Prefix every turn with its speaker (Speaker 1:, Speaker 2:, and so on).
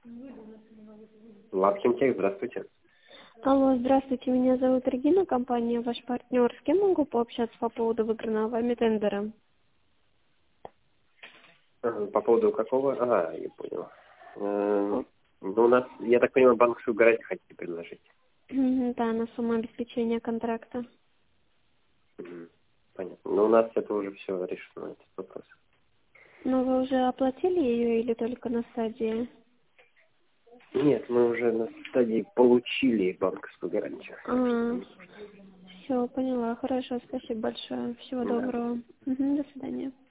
Speaker 1: Лапхимтех, здравствуйте.
Speaker 2: Алло, здравствуйте, меня зовут Регина, компания «Ваш партнер». С кем могу пообщаться по поводу выигранного вами тендера?
Speaker 1: По поводу какого? Ага, я понял.
Speaker 2: О,
Speaker 1: Ну, у нас, я так понимаю, банковскую гарантию хотите предложить.
Speaker 2: Да, на сумму обеспечения контракта.
Speaker 1: Мгм. Понятно. Но у нас это уже все решено, этот вопрос.
Speaker 2: Но вы уже оплатили ее или только на стадии?
Speaker 1: Нет, мы уже на стадии получили банковскую гарантию.
Speaker 2: Все, поняла. Хорошо, спасибо большое. Всего
Speaker 1: Да.
Speaker 2: доброго. До свидания.